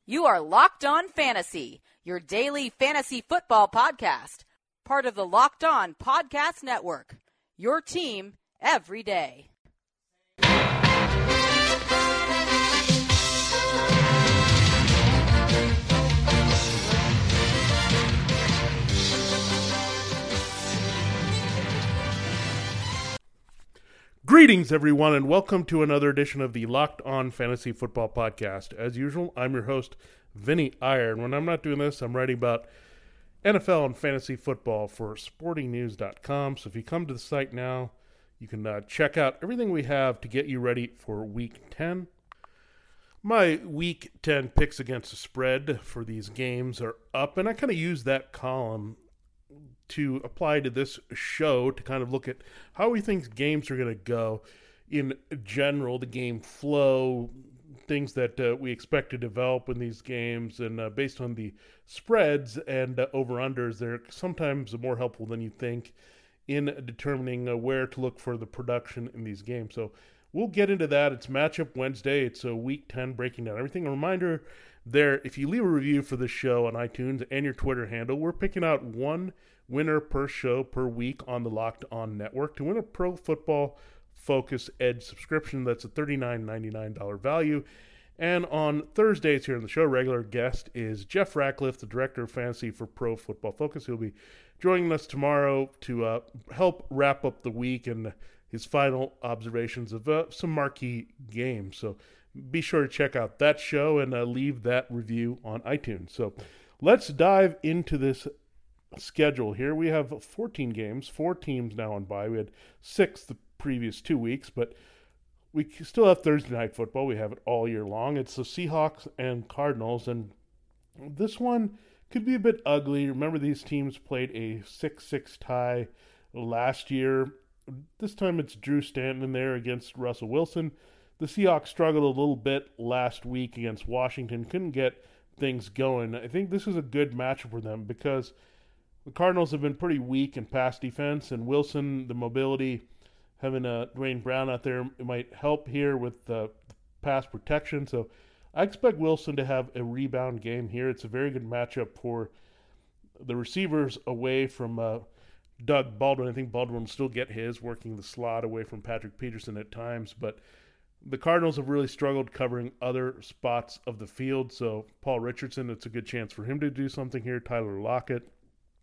You are Locked On Fantasy, your daily fantasy football podcast, part of the Locked On Podcast Network, your team every day. Greetings, everyone, and welcome to another edition of the Locked On Fantasy Football Podcast. As usual, I'm your host, Vinny Iyer, and when I'm not doing this, I'm writing about NFL and fantasy football for SportingNews.com. So if you come to the site now, you can check out everything we have to get you ready for Week 10. My Week 10 picks against the spread for these games are up, and I kind of use that column to apply to this show to kind of look at how we think games are going to go in general, the game flow, things that we expect to develop in these games, and based on the spreads and over-unders, they're sometimes more helpful than you think in determining where to look for the production in these games. So we'll get into that. It's Matchup Wednesday. It's a Week 10 breaking down everything. A reminder there, if you leave a review for this show on iTunes and your Twitter handle, we're picking out one winner per show per week on the Locked On Network to win a Pro Football Focus Edge subscription. That's a $39.99 value. And on Thursdays here on the show, regular guest is Jeff Ratcliffe, the Director of Fantasy for Pro Football Focus. He'll be joining us tomorrow to help wrap up the week and his final observations of some marquee games. So be sure to check out that show and leave that review on iTunes. So let's dive into this schedule here. We have 14 games, 4 teams now on bye. We had 6 the previous 2 weeks, but we still have Thursday night football. We have it all year long. It's the Seahawks and Cardinals, and this one could be a bit ugly. Remember, these teams played a 6-6 tie last year. This time it's Drew Stanton in there against Russell Wilson. The Seahawks struggled a little bit last week against Washington, couldn't get things going. I think this is a good matchup for them because the Cardinals have been pretty weak in pass defense, and Wilson, the mobility, having Dwayne Brown out there, it might help here with pass protection. So I expect Wilson to have a rebound game here. It's a very good matchup for the receivers away from Doug Baldwin. I think Baldwin will still get his, working the slot away from Patrick Peterson at times, but the Cardinals have really struggled covering other spots of the field. So Paul Richardson, it's a good chance for him to do something here. Tyler Lockett.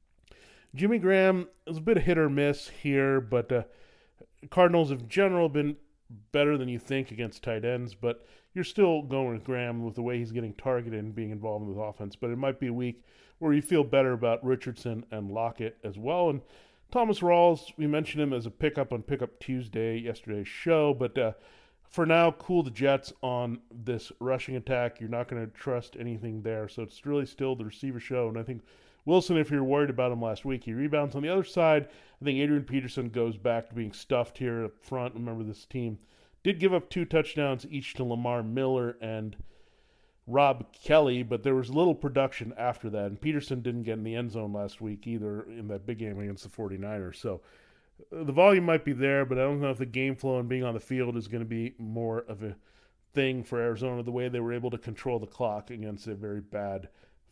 Jimmy Graham is a bit of hit or miss here, but Cardinals in general have been better than you think against tight ends, but you're still going with Graham with the way he's getting targeted and being involved in the offense. But it might be a week where you feel better about Richardson and Lockett as well. And Thomas Rawls, we mentioned him as a pickup on Pickup Tuesday, yesterday's show, but for now, cool the Jets on this rushing attack. You're not going to trust anything there, so it's really still the receiver show, and I think Wilson, if you're worried about him last week, he rebounds. On the other side, I think Adrian Peterson goes back to being stuffed here up front. Remember, this team did give up 2 touchdowns each to Lamar Miller and Rob Kelly, but there was little production after that. And Peterson didn't get in the end zone last week either in that big game against the 49ers. So the volume might be there, but I don't know if the game flow and being on the field is going to be more of a thing for Arizona, the way they were able to control the clock against a very bad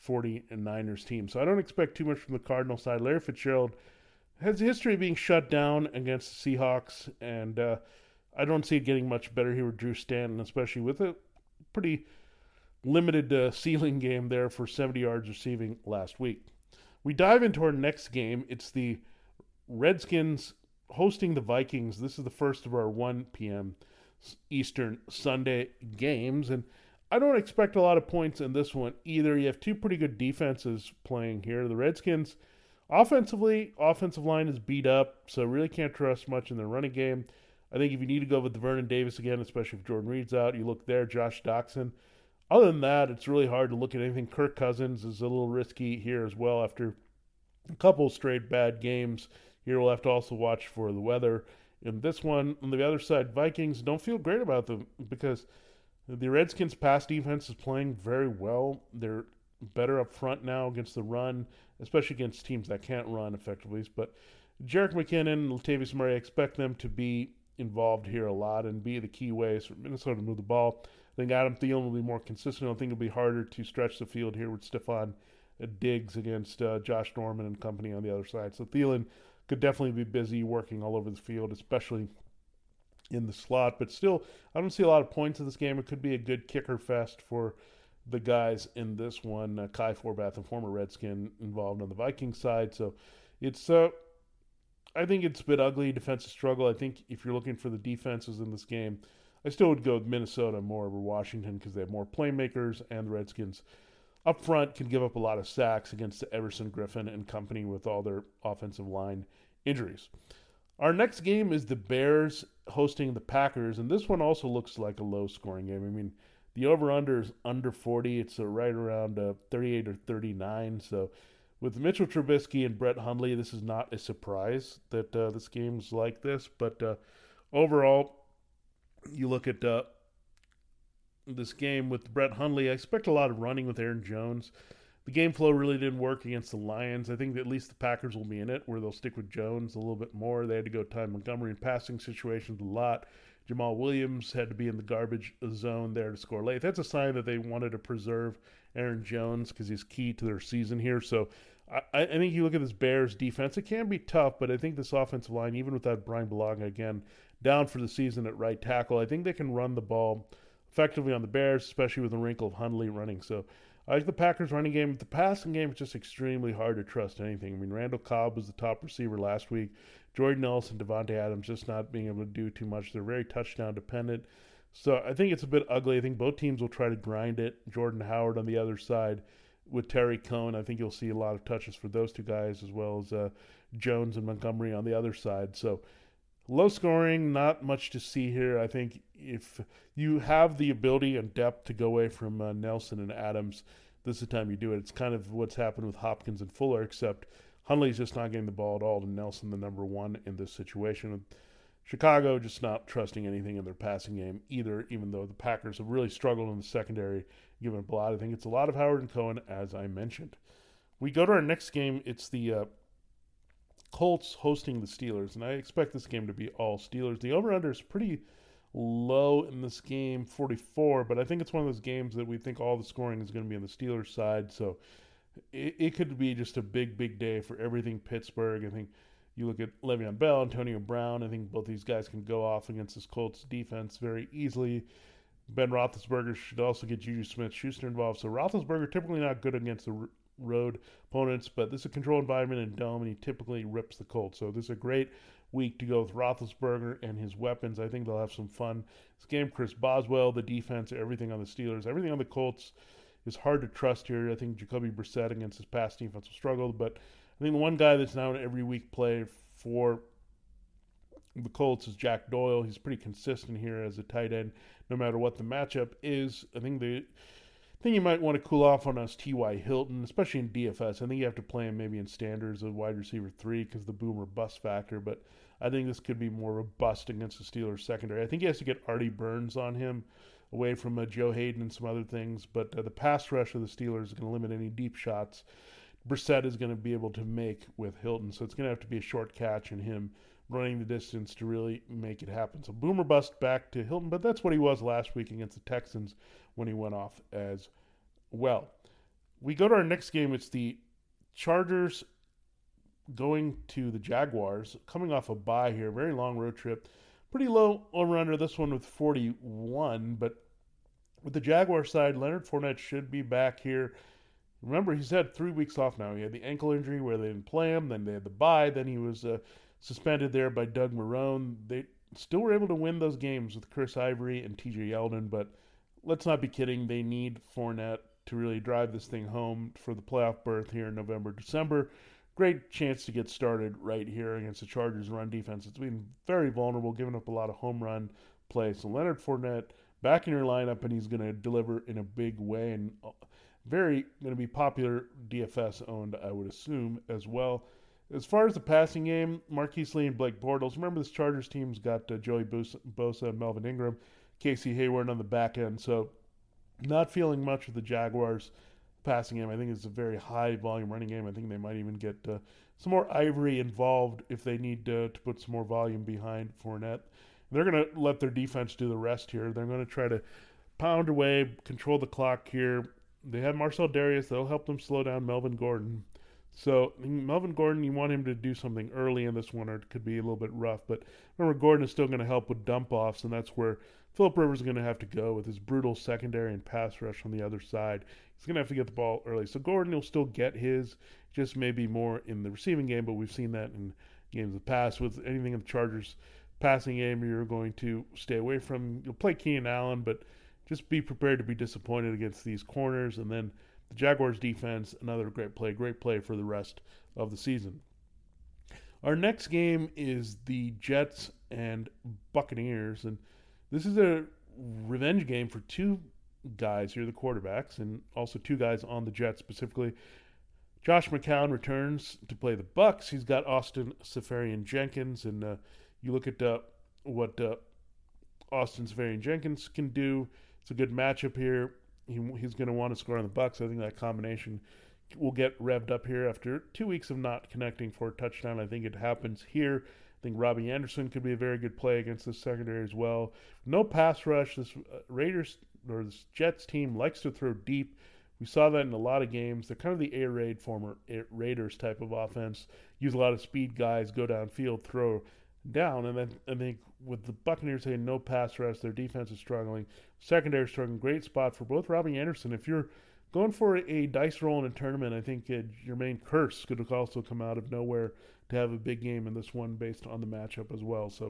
49ers team. So I don't expect too much from the Cardinal side. Larry Fitzgerald has a history of being shut down against the Seahawks, and I don't see it getting much better here with Drew Stanton, especially with a pretty limited ceiling game there for 70 yards receiving last week. We dive into our next game. It's the Redskins hosting the Vikings. This is the first of our 1 p.m. Eastern Sunday games, and I don't expect a lot of points in this one either. You have 2 pretty good defenses playing here. The Redskins, offensive line is beat up, so really can't trust much in their running game. I think if you need to go with Vernon Davis again, especially if Jordan Reed's out, you look there, Josh Doxson. Other than that, it's really hard to look at anything. Kirk Cousins is a little risky here as well after a couple straight bad games. Here we'll have to also watch for the weather. In this one, on the other side, Vikings don't feel great about them because the Redskins' pass defense is playing very well. They're better up front now against the run, especially against teams that can't run effectively. But Jerick McKinnon and Latavius Murray, I expect them to be involved here a lot and be the key ways for Minnesota to move the ball. I think Adam Thielen will be more consistent. I think it'll be harder to stretch the field here with Stephon Diggs against Josh Norman and company on the other side. So Thielen could definitely be busy working all over the field, especially in the slot. But still, I don't see a lot of points in this game. It could be a good kicker fest for the guys in this one. Kai Forbath, a former Redskin, involved on the Vikings side. So it's I think it's a bit ugly, defensive struggle. I think if you're looking for the defenses in this game, I still would go with Minnesota more over Washington because they have more playmakers, and the Redskins up front can give up a lot of sacks against Everson Griffin and company with all their offensive line injuries. Our next game is the Bears hosting the Packers, and this one also looks like a low-scoring game. I mean, the over-under is under 40. It's right around 38 or 39, so with Mitchell Trubisky and Brett Hundley, this is not a surprise that this game's like this. But overall, you look at this game with Brett Hundley, I expect a lot of running with Aaron Jones. The game flow really didn't work against the Lions. I think that at least the Packers will be in it, where they'll stick with Jones a little bit more. They had to go Ty Montgomery in passing situations a lot. Jamal Williams had to be in the garbage zone there to score late. That's a sign that they wanted to preserve Aaron Jones because he's key to their season here. So I think you look at this Bears defense, it can be tough, but I think this offensive line, even without Brian Bulaga again, down for the season at right tackle, I think they can run the ball effectively on the Bears, especially with the wrinkle of Hundley running. So I like the Packers running game. The passing game is just extremely hard to trust anything. I mean, Randall Cobb was the top receiver last week. Jordan Nelson, Devontae Adams just not being able to do too much. They're very touchdown dependent. So I think it's a bit ugly. I think both teams will try to grind it. Jordan Howard on the other side with Terry Cohn. I think you'll see a lot of touches for those two guys, as well as Jones and Montgomery on the other side. So low scoring, not much to see here. I think if you have the ability and depth to go away from Nelson and Adams, this is the time you do it. It's kind of what's happened with Hopkins and Fuller, except Hundley's just not getting the ball at all to Nelson, the number one in this situation. Chicago just not trusting anything in their passing game either, even though the Packers have really struggled in the secondary, given up a lot. I think it's a lot of Howard and Cohen, as I mentioned. We go to our next game. It's the Colts hosting the Steelers, and I expect this game to be all Steelers. The over-under is pretty low in this game, 44, but I think it's one of those games that we think all the scoring is going to be on the Steelers side, so it could be just a big, big day for everything Pittsburgh. I think you look at Le'Veon Bell, Antonio Brown, I think both these guys can go off against this Colts defense very easily. Ben Roethlisberger should also get Juju Smith-Schuster involved, so Roethlisberger typically not good against the road opponents, but this is a controlled environment and dome, and he typically rips the Colts. So this is a great week to go with Roethlisberger and his weapons. I think they'll have some fun. This game, Chris Boswell, the defense, everything on the Steelers, everything on the Colts is hard to trust here. I think Jacoby Brissett against his pass defense will struggle, but I think the one guy that's now an every week play for the Colts is Jack Doyle. He's pretty consistent here as a tight end, no matter what the matchup is. I think you might want to cool off on us T.Y. Hilton, especially in DFS. I think you have to play him maybe in standards of wide receiver 3 because the boom or bust factor, but I think this could be more robust against the Steelers secondary. I think he has to get Artie Burns on him away from Joe Hayden and some other things, but the pass rush of the Steelers is going to limit any deep shots Brissett is going to be able to make with Hilton, so it's going to have to be a short catch and him running the distance to really make it happen. So boomer bust back to Hilton, but that's what he was last week against the Texans when he went off as well. We go to our next game. It's the Chargers going to the Jaguars, coming off a bye here, very long road trip. Pretty low over-under this one with 41, but with the Jaguar side, Leonard Fournette should be back here. Remember, he's had 3 weeks off now. He had the ankle injury where they didn't play him, then they had the bye, then he was suspended there by Doug Marrone. They still were able to win those games with Chris Ivory and TJ Yeldon, but let's not be kidding. They need Fournette to really drive this thing home for the playoff berth here in November, December. Great chance to get started right here against the Chargers run defense. It's been very vulnerable, giving up a lot of home run play. So Leonard Fournette back in your lineup, and he's going to deliver in a big way, and very going to be popular DFS owned, I would assume, as well. As far as the passing game, Marquise Lee and Blake Bortles. Remember, this Chargers team's got Joey Bosa and Melvin Ingram, Casey Hayward on the back end. So not feeling much of the Jaguars passing game. I think it's a very high volume running game. I think they might even get some more Ivory involved if they need to put some more volume behind Fournette. They're going to let their defense do the rest here. They're going to try to pound away, control the clock here. They have Marcel Darius. That'll help them slow down Melvin Gordon. So Melvin Gordon, you want him to do something early in this one, or it could be a little bit rough. But remember, Gordon is still going to help with dump-offs, and that's where Philip Rivers is going to have to go with his brutal secondary and pass rush on the other side. He's going to have to get the ball early. So Gordon will still get his, just maybe more in the receiving game, but we've seen that in games of the past. With anything in the Chargers passing game, you're going to stay away from. You'll play Keenan Allen, but just be prepared to be disappointed against these corners. And then the Jaguars defense, another great play for the rest of the season. Our next game is the Jets and Buccaneers, and this is a revenge game for two guys here, the quarterbacks, and also two guys on the Jets specifically. Josh McCown returns to play the Bucs. He's got Austin Seferian-Jenkins, and you look at what Austin Seferian-Jenkins can do. It's a good matchup here. He's going to want to score on the Bucs. I think that combination will get revved up here after 2 weeks of not connecting for a touchdown. I think it happens here. I think Robbie Anderson could be a very good play against this secondary as well. No pass rush. This this Jets team likes to throw deep. We saw that in a lot of games. They're kind of the Air Raid former Raiders type of offense. Use a lot of speed guys, go downfield, throw down. And then I think with the Buccaneers saying no pass rush, their defense is struggling. Secondary struggling. Great spot for both Robbie Anderson. If you're going for a dice roll in a tournament, I think Jermaine Kearse could also come out of nowhere to have a big game in this one based on the matchup as well. So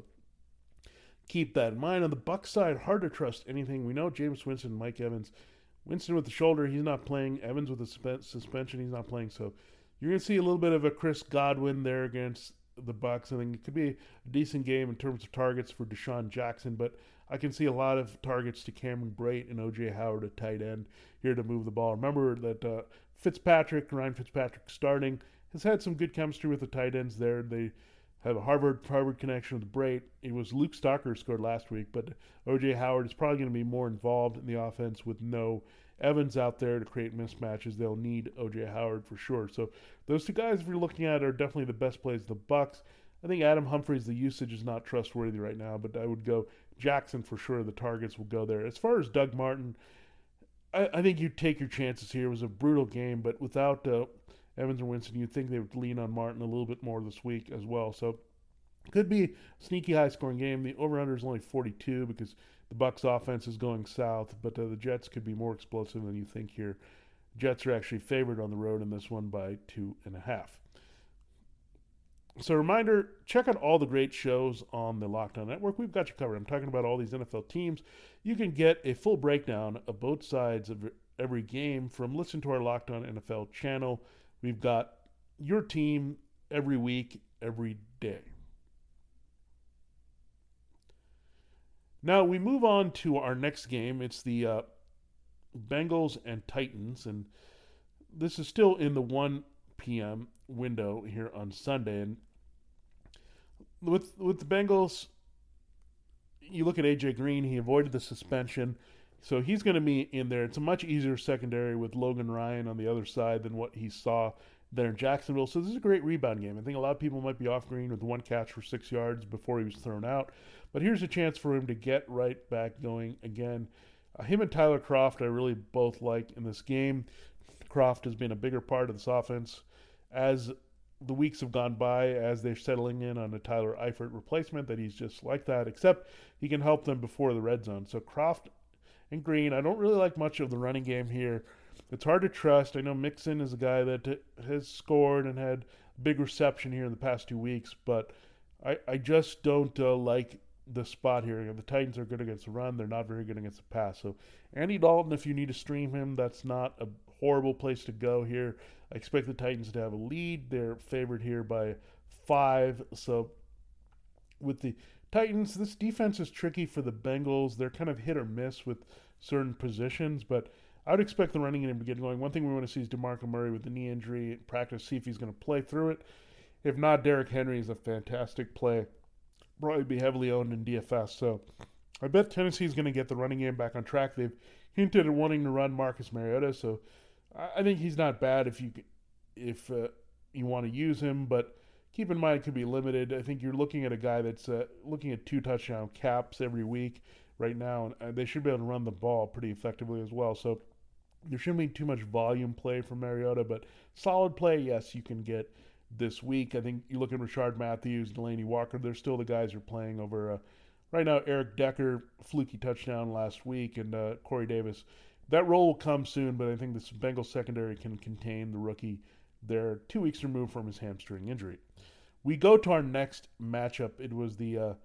keep that in mind. On the Bucs side, hard to trust anything. We know Jameis Winston and Mike Evans. Winston with the shoulder, he's not playing. Evans with the suspension, he's not playing. So you're going to see a little bit of a Chris Godwin there against the Bucs. I think it could be a decent game in terms of targets for Deshaun Jackson, but I can see a lot of targets to Cameron Brate and O.J. Howard at tight end here to move the ball. Remember that Ryan Fitzpatrick starting, has had some good chemistry with the tight ends there. They have a Harvard connection with Brate. It was Luke Stalker who scored last week, but O.J. Howard is probably going to be more involved in the offense with no Evans out there to create mismatches. They'll need O.J. Howard for sure. So those two guys, if you're looking at, are definitely the best plays of the Bucs. I think Adam Humphries, the usage is not trustworthy right now, but I would go Jackson for sure. The targets will go there. As far as Doug Martin, I think you take your chances here. It was a brutal game, but without Evans and Winston, you'd think they would lean on Martin a little bit more this week as well. So could be a sneaky high-scoring game. The over-under is only 42 because the Bucs offense is going south, but the Jets could be more explosive than you think here. Jets are actually favored on the road in this one by 2.5. So reminder, check out all the great shows on the Locked On Network. We've got you covered. I'm talking about all these NFL teams. You can get a full breakdown of both sides of every game from listen to our Locked On NFL channel. We've got your team every week, every day. Now we move on to our next game. It's the Bengals and Titans, and this is still in the 1 p.m. window here on Sunday. And with the Bengals, you look at A.J. Green. He avoided the suspension, so he's going to be in there. It's a much easier secondary with Logan Ryan on the other side than what he saw there in Jacksonville. So this is a great rebound game. I think a lot of people might be off Green with one catch for 6 yards before he was thrown out. But here's a chance for him to get right back going again. Him and Tyler Kroft I really both like in this game. Kroft has been a bigger part of this offense as the weeks have gone by, as they're settling in on a Tyler Eifert replacement, that he's just like that, except he can help them before the red zone. So Kroft and Green, I don't really like much of the running game here. It's hard to trust. I know Mixon is a guy that has scored and had big reception here in the past 2 weeks, but I just don't like the spot here. The Titans are good against the run. They're not very good against the pass. So Andy Dalton, if you need to stream him, that's not a horrible place to go here. I expect the Titans to have a lead. They're favored here by 5. So with the Titans, this defense is tricky for the Bengals. They're kind of hit or miss with certain positions, but I would expect the running game to get going. One thing we want to see is DeMarco Murray with the knee injury in practice, see if he's going to play through it. If not, Derrick Henry is a fantastic play. Probably be heavily owned in DFS. So I bet Tennessee's going to get the running game back on track. They've hinted at wanting to run Marcus Mariota, so I think he's not bad if you want to use him, but keep in mind it could be limited. I think you're looking at a guy that's looking at 2 touchdown caps every week right now, and they should be able to run the ball pretty effectively as well. So there shouldn't be too much volume play from Mariota, but solid play, yes, you can get this week. I think you look at Rashard Matthews, Delaney Walker, they're still the guys who are playing over right now. Eric Decker, fluky touchdown last week, and Corey Davis. That role will come soon, but I think this Bengals secondary can contain the rookie. They're 2 weeks removed from his hamstring injury. We go to our next matchup. It was the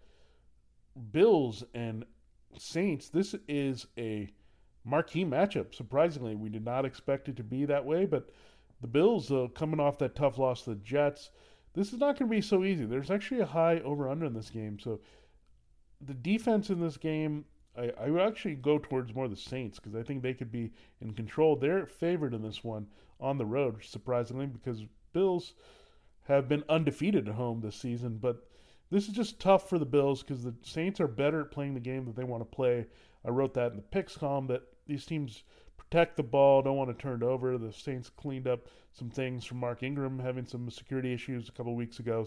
Bills and Saints. This is a marquee matchup. Surprisingly, we did not expect it to be that way, but the Bills coming off that tough loss to the Jets, this is not going to be so easy. There's actually a high over-under in this game, so the defense in this game, I would actually go towards more the Saints because I think they could be in control. They're favored in this one on the road, surprisingly, because Bills have been undefeated at home this season, but this is just tough for the Bills because the Saints are better at playing the game that they want to play. I wrote that in the picks column that these teams protect the ball, don't want to turn it over. The Saints cleaned up some things from Mark Ingram having some security issues a couple weeks ago.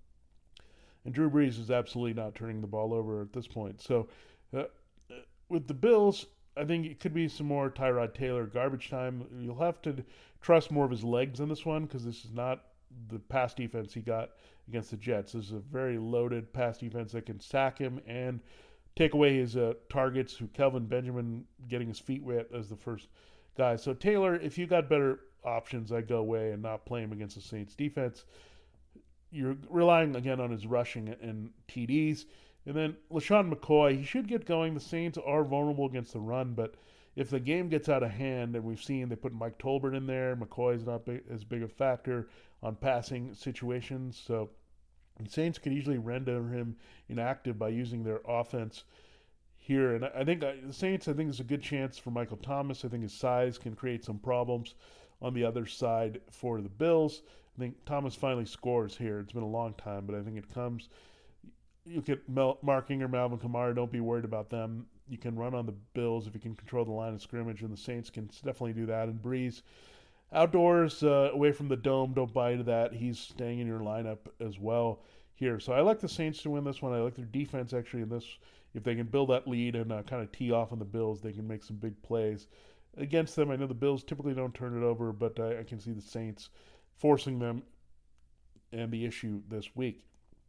And Drew Brees is absolutely not turning the ball over at this point. So with the Bills, I think it could be some more Tyrod Taylor garbage time. You'll have to trust more of his legs in this one because this is not the pass defense he got against the Jets. This is a very loaded pass defense that can sack him and take away his targets, who Kelvin Benjamin getting his feet wet as the first guy. So Taylor, if you got better options, I'd go away and not play him against the Saints defense. You're relying again on his rushing and TDs. And then LaShawn McCoy, he should get going. The Saints are vulnerable against the run, but if the game gets out of hand, and we've seen they put Mike Tolbert in there, McCoy's not as big a factor on passing situations. So the Saints could easily render him inactive by using their offense here. And I think the Saints, I think there's a good chance for Michael Thomas. I think his size can create some problems on the other side for the Bills. I think Thomas finally scores here. It's been a long time, but I think it comes. You get Mark Ingram, Alvin Kamara. Don't be worried about them. You can run on the Bills if you can control the line of scrimmage, and the Saints can definitely do that. And Brees, outdoors, away from the dome, don't buy into that. He's staying in your lineup as well here. So I like the Saints to win this one. I like their defense actually in this. If they can build that lead and kind of tee off on the Bills, they can make some big plays against them. I know the Bills typically don't turn it over, but I can see the Saints forcing them and the issue this week.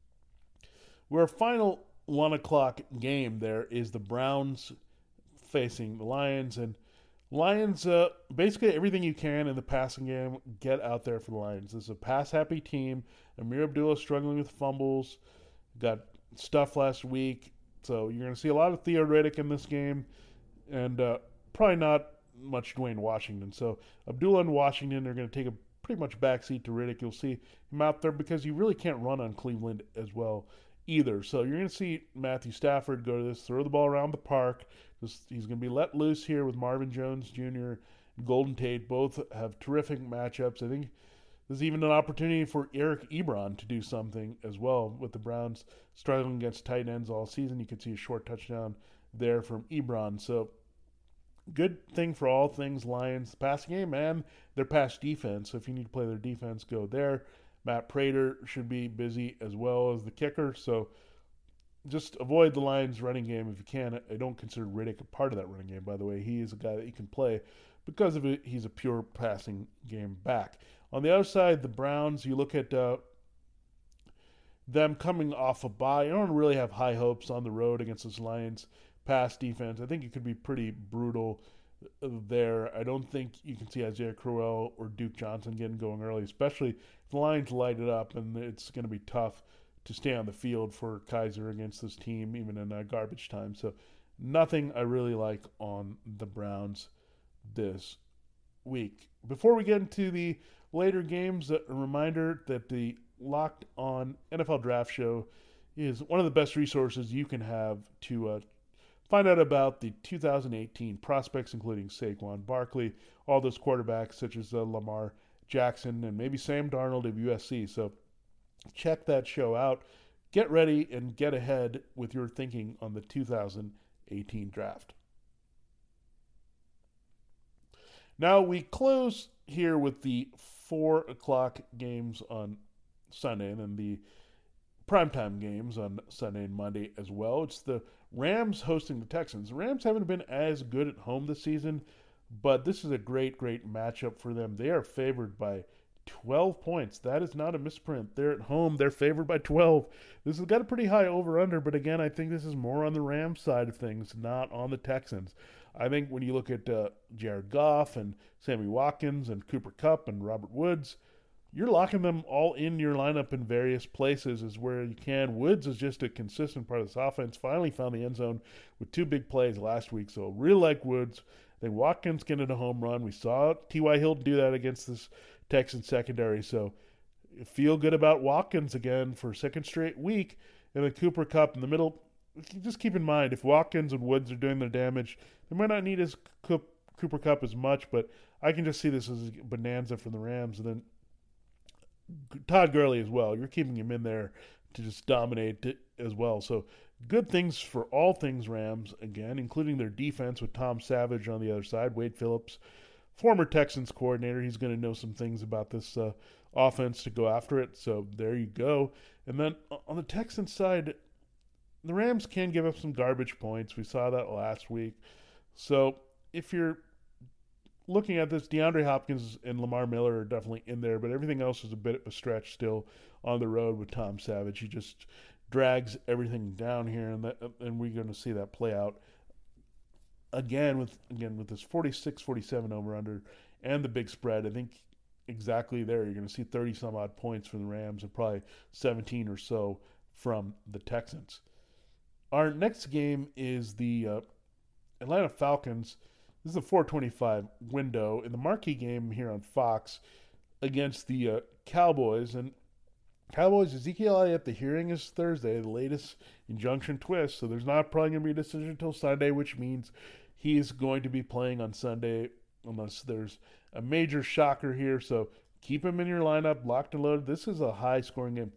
Our final 1 o'clock game there is the Browns facing the Lions. And Lions, basically everything you can in the passing game, get out there for the Lions. This is a pass-happy team. Amir Abdullah struggling with fumbles. Got stuff last week. So you're going to see a lot of Theo Riddick in this game. And probably not much Dwayne Washington. So Abdullah and Washington are going to take a pretty much backseat to Riddick. You'll see him out there because you really can't run on Cleveland as well either. So you're going to see Matthew Stafford go to this, throw the ball around the park. He's going to be let loose here with Marvin Jones Jr. and Golden Tate. Both have terrific matchups. I think there's even an opportunity for Eric Ebron to do something as well with the Browns struggling against tight ends all season. You could see a short touchdown there from Ebron. So good thing for all things Lions, the passing game and their pass defense. So if you need to play their defense, go there. Matt Prater should be busy as well as the kicker. So just avoid the Lions running game if you can. I don't consider Riddick a part of that running game, by the way. He is a guy that you can play because of it. He's a pure passing game back. On the other side, the Browns, you look at them coming off a bye. I don't really have high hopes on the road against this Lions pass defense. I think it could be pretty brutal there. I don't think you can see Isaiah Crowell or Duke Johnson getting going early, especially if the Lions light it up, and it's going to be tough to stay on the field for Kaiser against this team, even in garbage time. So nothing I really like on the Browns this week. Before we get into the later games, a reminder that the Locked On NFL Draft Show is one of the best resources you can have to find out about the 2018 prospects, including Saquon Barkley, all those quarterbacks such as Lamar Jackson, and maybe Sam Darnold of USC. So check that show out. Get ready and get ahead with your thinking on the 2018 draft. Now we close here with the 4 o'clock games on Sunday and then the primetime games on Sunday and Monday as well. It's the Rams hosting the Texans. The Rams haven't been as good at home this season, but this is a great matchup for them. They are favored by 12 points. That is not a misprint. They're at home. They're favored by 12. This has got a pretty high over-under, but again, I think this is more on the Rams side of things, not on the Texans. I think when you look at Jared Goff and Sammy Watkins and Cooper Kupp and Robert Woods, you're locking them all in your lineup in various places is where you can. Woods is just a consistent part of this offense. Finally found the end zone with 2 big plays last week, so really like Woods. I think Watkins getting a home run. We saw T.Y. Hilton do that against this Texans secondary, so feel good about Watkins again for a second straight week. And then Cooper Kupp in the middle. Just keep in mind, if Watkins and Woods are doing their damage, they might not need his Cooper Kupp as much, but I can just see this as a bonanza for the Rams. And then Todd Gurley as well. You're keeping him in there to just dominate as well. So good things for all things Rams, again, including their defense with Tom Savage on the other side. Wade Phillips, former Texans coordinator. He's going to know some things about this offense to go after it. So there you go. And then on the Texans side, the Rams can give up some garbage points. We saw that last week. So if you're looking at this, DeAndre Hopkins and Lamar Miller are definitely in there, but everything else is a bit of a stretch still on the road with Tom Savage. He just drags everything down here, and we're going to see that play out again with this 46-47 over-under and the big spread. I think exactly there you're going to see 30-some-odd points from the Rams and probably 17 or so from the Texans. Our next game is the Atlanta Falcons. This is a 4:25 window in the marquee game here on Fox against the Cowboys. And Cowboys, Ezekiel Elliott, the hearing is Thursday, the latest injunction twist. So there's not probably going to be a decision until Sunday, which means he is going to be playing on Sunday unless there's a major shocker here. So keep him in your lineup, locked and loaded. This is a high-scoring game.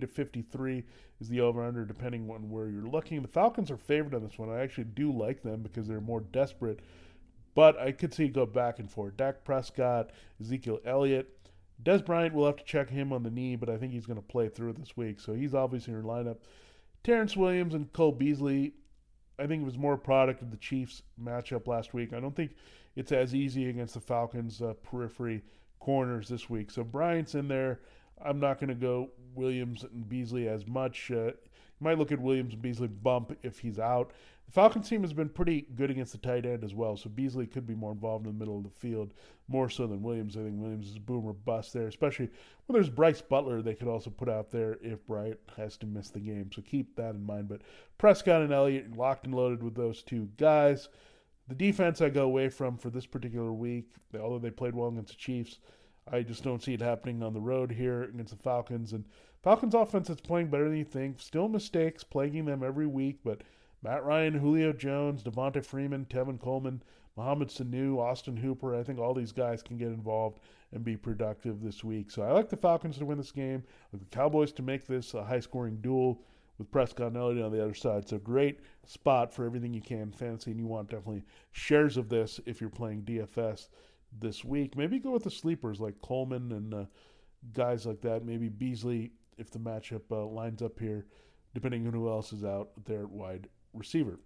50-53 is the over-under, depending on where you're looking. The Falcons are favored on this one. I actually do like them because they're more desperate. But I could see it go back and forth. Dak Prescott, Ezekiel Elliott. Dez Bryant, we'll have to check him on the knee, but I think he's going to play through it this week. So he's obviously in your lineup. Terrence Williams and Cole Beasley, I think it was more a product of the Chiefs matchup last week. I don't think it's as easy against the Falcons' periphery corners this week. So Bryant's in there. I'm not going to go Williams and Beasley as much. You might look at Williams and Beasley bump if he's out. The Falcons team has been pretty good against the tight end as well, so Beasley could be more involved in the middle of the field, more so than Williams. I think Williams is boom or bust there, especially when there's Bryce Butler they could also put out there if Bryant has to miss the game. So keep that in mind. But Prescott and Elliott locked and loaded with those two guys. The defense I go away from for this particular week, although they played well against the Chiefs, I just don't see it happening on the road here against the Falcons. And Falcons offense is playing better than you think. Still mistakes plaguing them every week, but Matt Ryan, Julio Jones, Devonta Freeman, Tevin Coleman, Mohamed Sanu, Austin Hooper, I think all these guys can get involved and be productive this week. So I like the Falcons to win this game. I like the Cowboys to make this a high-scoring duel with Prescott and Elliott on the other side. So great spot for everything you can fantasy, and you want definitely shares of this if you're playing DFS this week. Maybe go with the sleepers like Coleman and guys like that. Maybe Beasley if the matchup lines up here, depending on who else is out there at wide receiver.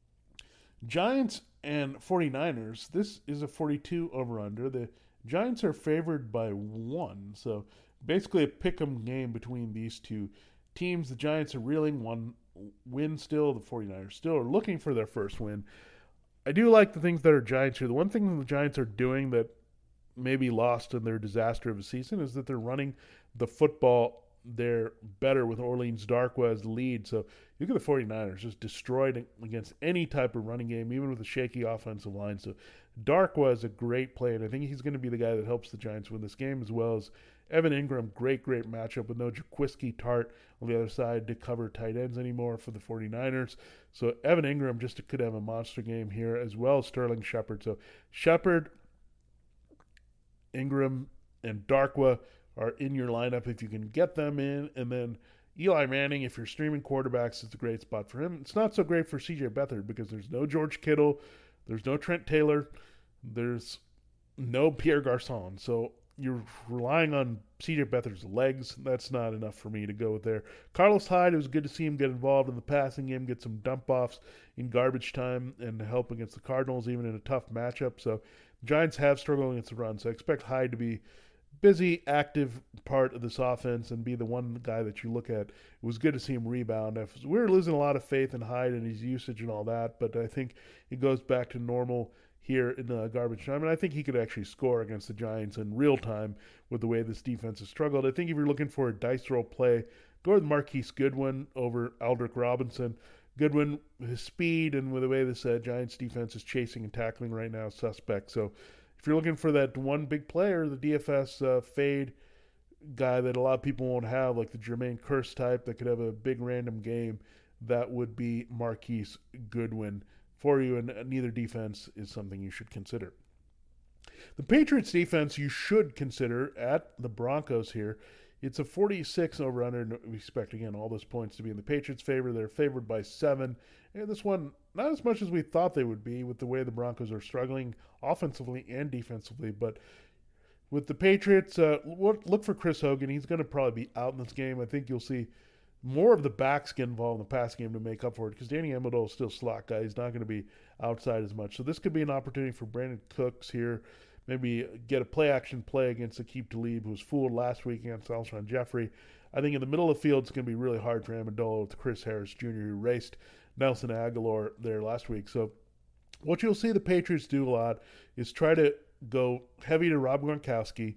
Giants and 49ers. This is a 42 over-under. The Giants are favored by 1, so basically a pick-em game between these two teams. The Giants are reeling, 1 win still. The 49ers still are looking for their first win. I do like the things that are Giants here. The one thing the Giants are doing that may be lost in their disaster of a season is that they're running the football there better with Orleans Darkwa as the lead. So you look at the 49ers, just destroyed against any type of running game, even with a shaky offensive line. So Darkwa is a great play, and I think he's going to be the guy that helps the Giants win this game, as well as Evan Ingram. Great matchup with no Jaquiski Tart on the other side to cover tight ends anymore for the 49ers. So Evan Ingram just could have a monster game here, as well as Sterling Shepard. So Shepard, Ingram, and Darkwa are in your lineup if you can get them in. And then Eli Manning, if you're streaming quarterbacks, it's a great spot for him. It's not so great for C.J. Beathard because there's no George Kittle, there's no Trent Taylor, there's no Pierre Garçon. So you're relying on C.J. Beathard's legs. That's not enough for me to go with there. Carlos Hyde, it was good to see him get involved in the passing game, get some dump-offs in garbage time, and help against the Cardinals, even in a tough matchup. So the Giants have struggled against the run, so I expect Hyde to be busy, active part of this offense and be the one guy that you look at. It was good to see him rebound. We were losing a lot of faith in Hyde and his usage and all that, but I think it goes back to normal here in garbage time, and I think he could actually score against the Giants in real time with the way this defense has struggled. I think if you're looking for a dice roll play, go with Marquise Goodwin over Aldrick Robinson. Goodwin, his speed and with the way this Giants defense is chasing and tackling right now, suspect. So if you're looking for that one big player, the DFS fade guy that a lot of people won't have, like the Jermaine Kearse type that could have a big random game, that would be Marquise Goodwin for you, and neither defense is something you should consider. The Patriots defense you should consider at the Broncos here. It's a 46 over under, and we expect, again, all those points to be in the Patriots' favor. They're favored by 7. And this one, not as much as we thought they would be with the way the Broncos are struggling offensively and defensively. But with the Patriots, look for Chris Hogan. He's going to probably be out in this game. I think you'll see more of the backs get involved in the pass game to make up for it, because Danny Amendola is still a slot guy. He's not going to be outside as much. So this could be an opportunity for Brandon Cooks here. Maybe get a play-action play against Aqib Talib, who was fooled last week against Alshon Jeffrey. I think in the middle of the field, it's going to be really hard for Amendola with Chris Harris Jr., who raced Nelson Aguilar there last week. So what you'll see the Patriots do a lot is try to go heavy to Rob Gronkowski,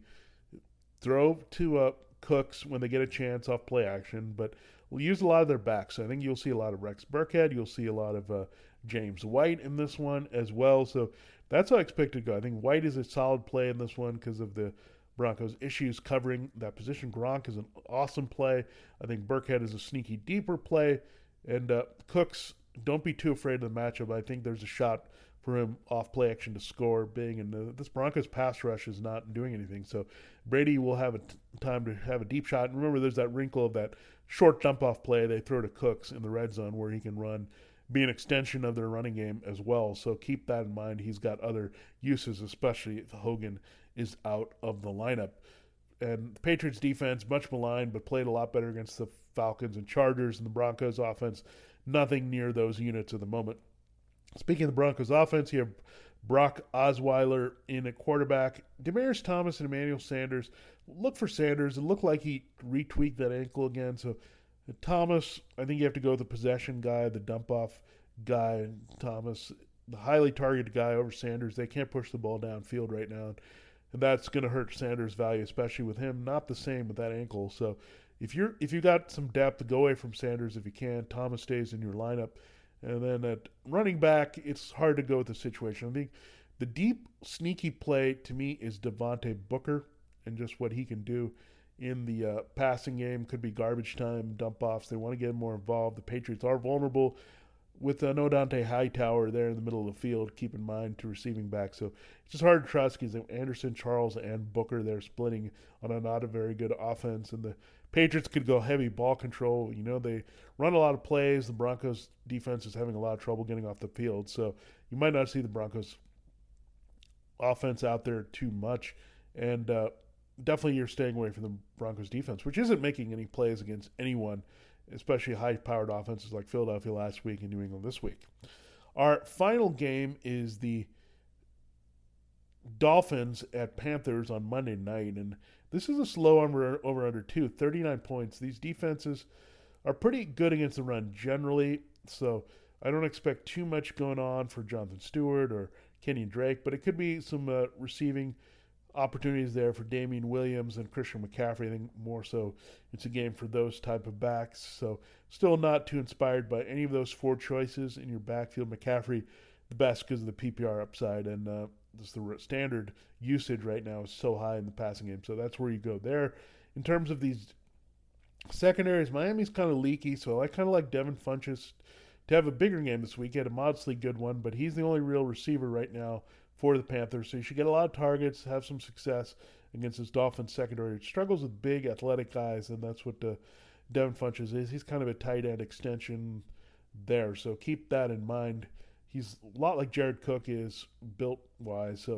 throw to Cooks when they get a chance off play action, but we'll use a lot of their backs. So I think you'll see a lot of Rex Burkhead. You'll see a lot of James White in this one as well. So that's how I expect it to go. I think White is a solid play in this one because of the Broncos' issues covering that position. Gronk is an awesome play. I think Burkhead is a sneaky deeper play. And Cooks, don't be too afraid of the matchup. I think there's a shot for him off play action to score big. And this Broncos pass rush is not doing anything. So Brady will have time to have a deep shot. And remember, there's that wrinkle of that short dump off play they throw to Cooks in the red zone where he can run, be an extension of their running game as well. So keep that in mind. He's got other uses, especially if Hogan is out of the lineup. And the Patriots defense, much maligned, but played a lot better against the Falcons and Chargers, and the Broncos offense, nothing near those units at the moment. Speaking of the Broncos offense, you have Brock Osweiler in at quarterback. Demaryius Thomas and Emmanuel Sanders. Look for Sanders. It looked like he retweaked that ankle again. So Thomas, I think you have to go with the possession guy, the dump-off guy. And Thomas, the highly targeted guy over Sanders. They can't push the ball downfield right now. And that's going to hurt Sanders' value, especially with him not the same with that ankle. So if you got some depth, go away from Sanders if you can. Thomas stays in your lineup. And then at running back, it's hard to go with the situation. I think the deep, sneaky play to me is Devontae Booker and just what he can do in the passing game. Could be garbage time, dump-offs. They want to get him more involved. The Patriots are vulnerable with no Dante Hightower there in the middle of the field. Keep in mind to receiving back. So it's just hard to trust because Anderson, Charles, and Booker, they're splitting on a not a very good offense. And the Patriots could go heavy ball control. You know, they run a lot of plays. The Broncos defense is having a lot of trouble getting off the field. So you might not see the Broncos offense out there too much. And definitely you're staying away from the Broncos defense, which isn't making any plays against anyone, especially high-powered offenses like Philadelphia last week and New England this week. Our final game is the Dolphins at Panthers on Monday night, and this is a slow over-under too, 39 points. These defenses are pretty good against the run generally, so I don't expect too much going on for Jonathan Stewart or Kenyon Drake, but it could be some receiving opportunities there for Damian Williams and Christian McCaffrey. I think more so it's a game for those type of backs. So still not too inspired by any of those four choices in your backfield. McCaffrey, the best because of the PPR upside, and just the standard usage right now is so high in the passing game. So that's where you go there. In terms of these secondaries, Miami's kind of leaky, so I kind of like Devin Funchess to have a bigger game this week. He had a modestly good one, but he's the only real receiver right now for the Panthers. So you should get a lot of targets, have some success against this Dolphins secondary. It struggles with big athletic guys, and that's what Devin Funchess is. He's kind of a tight end extension there. So keep that in mind. He's a lot like Jared Cook is built-wise. So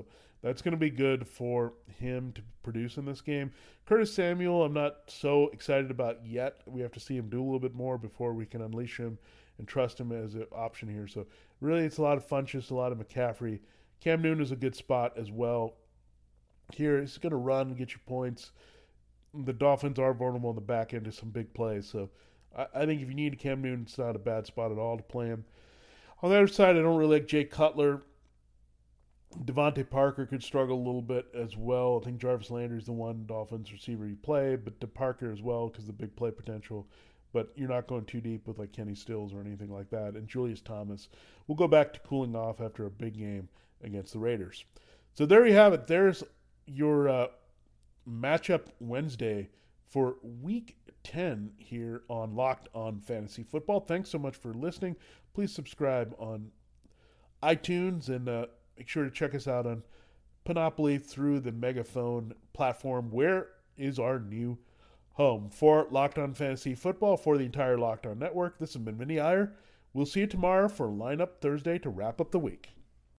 That's going to be good for him to produce in this game. Curtis Samuel, I'm not so excited about yet. We have to see him do a little bit more before we can unleash him and trust him as an option here. So really, it's a lot of Funchess, a lot of McCaffrey. Cam Newton is a good spot as well. Here, he's going to run and get you points. The Dolphins are vulnerable in the back end to some big plays. So I think if you need Cam Newton, it's not a bad spot at all to play him. On the other side, I don't really like Jay Cutler. Devontae Parker could struggle a little bit as well. I think Jarvis Landry is the one Dolphins receiver you play, but to Parker as well because of the big play potential. But you're not going too deep with like Kenny Stills or anything like that. And Julius Thomas will go back to cooling off after a big game against the Raiders. So there you have it. There's your matchup Wednesday for Week 10 here on Locked On Fantasy Football. Thanks so much for listening. Please subscribe on iTunes and make sure to check us out on Panoply through the Megaphone platform, where is our new home. For Locked On Fantasy Football, for the entire Locked On Network, this has been Vinny Iyer. We'll see you tomorrow for Lineup Thursday to wrap up the week.